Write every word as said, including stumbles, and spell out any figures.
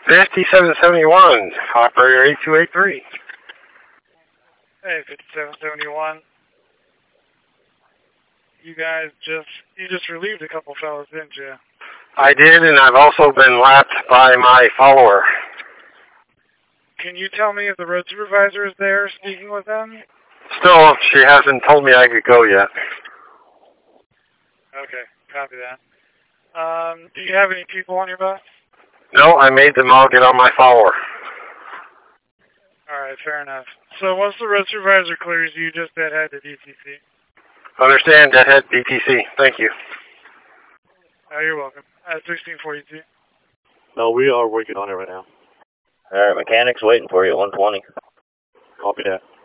fifty-seven seventy-one, operator eight two eight three. Hey, fifty-seven seventy-one. You guys just, you just relieved a couple fellas, didn't you? I did, and I've also been lapped by my follower. Can you tell me if the road supervisor is there speaking with them? Still, she hasn't told me I could go yet. Okay, copy that. Um, do you have any people on your bus? No, I made them all get on my follower. All right, fair enough. So once the road supervisor clears you, just head to D T C. Understand, deadhead D T C. Thank you. Oh, you're welcome. Uh, sixteen forty-two. No, we are working on it right now. All right, mechanics waiting for you at one twenty. Copy that.